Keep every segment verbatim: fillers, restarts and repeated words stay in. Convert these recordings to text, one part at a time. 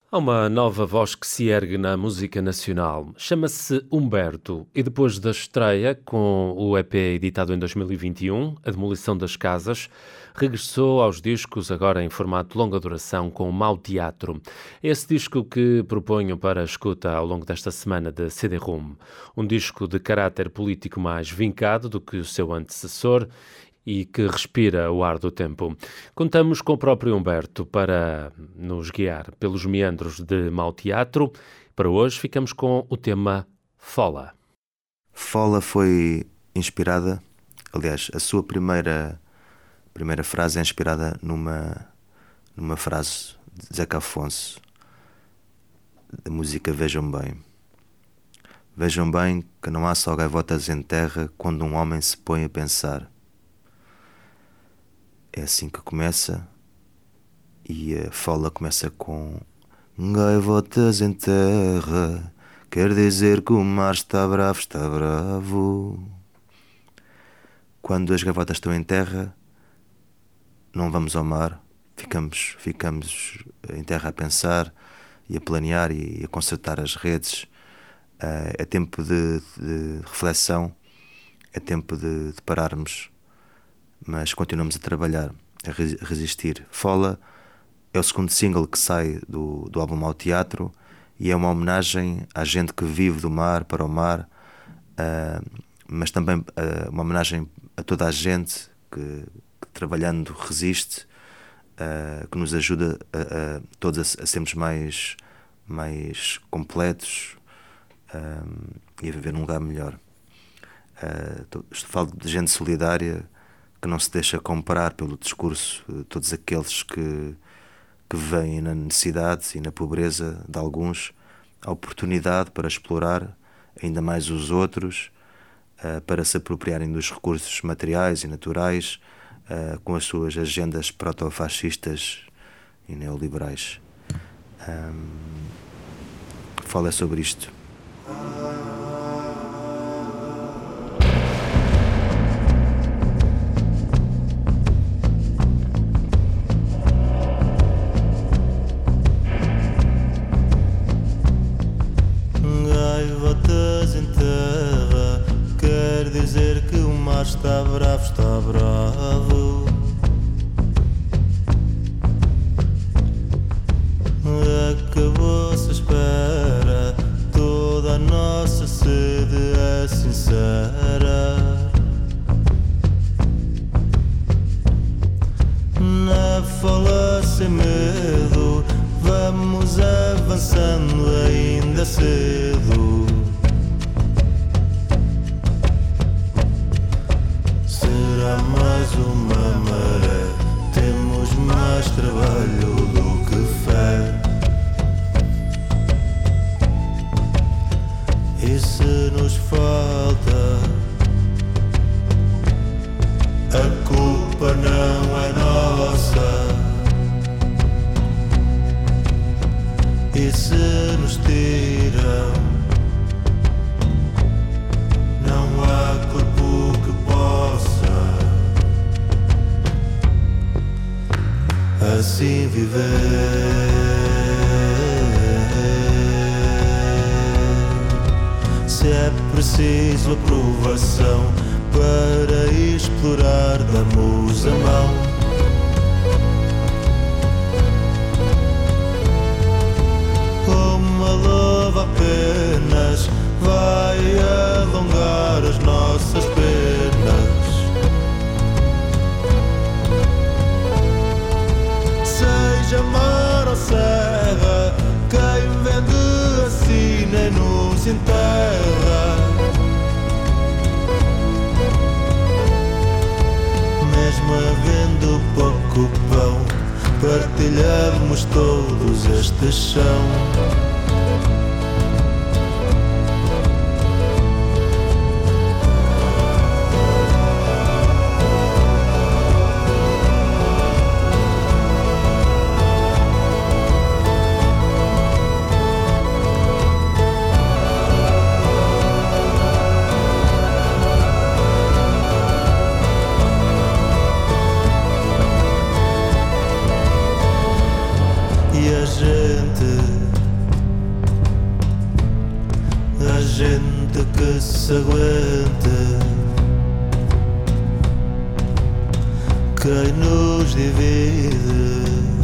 Há uma nova voz que se ergue na música nacional. Chama-se Humberto e depois da estreia com o E P editado em dois mil e vinte e um, A Demolição das Casas, regressou aos discos agora em formato de longa duração com o Mau Teatro. É esse disco que proponho para a escuta ao longo desta semana de C D-ROM. Um disco de caráter político mais vincado do que o seu antecessor e que respira o ar do tempo. Contamos com o próprio Humberto para nos guiar pelos meandros de Mau Teatro. Para hoje ficamos com o tema Fola. Fola foi inspirada, aliás, a sua primeira, primeira frase é inspirada numa, numa frase de Zeca Afonso, da música Vejam Bem. Vejam bem que não há só gaivotas em terra quando um homem se põe a pensar. É assim que começa, e a fola começa com gaivotas em terra, quer dizer que o mar está bravo, está bravo. Quando as gaivotas estão em terra, não vamos ao mar, ficamos, ficamos em terra a pensar e a planear e a consertar as redes. É tempo de, de reflexão, é tempo de, de pararmos, mas continuamos a trabalhar, a resistir. Fola é o segundo single que sai do, do álbum Mau Teatro e é uma homenagem à gente que vive do mar para o mar, uh, mas também uh, uma homenagem a toda a gente que, que trabalhando resiste, uh, que nos ajuda a, a todos a, a sermos mais, mais completos uh, e a viver num lugar melhor. Uh, falo de gente solidária que não se deixa comprar pelo discurso de todos aqueles que, que veem na necessidade e na pobreza de alguns a oportunidade para explorar ainda mais os outros, uh, para se apropriarem dos recursos materiais e naturais, uh, com as suas agendas proto-fascistas e neoliberais. Um, fala sobre isto. Está bravo, está bravo. Acabou-se a espera, toda a nossa sede é sincera. Na fola sem medo, vamos avançando ainda cedo. Será mais uma maré, temos mais trabalho do que fé. E se nos falta, a culpa não é nossa. E se nos tiram, não há corpo que possa assim viver. Se é preciso aprovação para explorar, damos a mão. Uma louva apenas vai alongar as nossas penas. Seja mar ou serra, quem vende assim nem nos enterra. Mesmo havendo pouco pão, partilhamos todos este chão. E a gente que se aguente. Quem nos divide,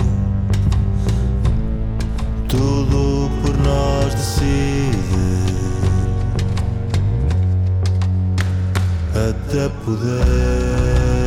tudo por nós decide. Até poder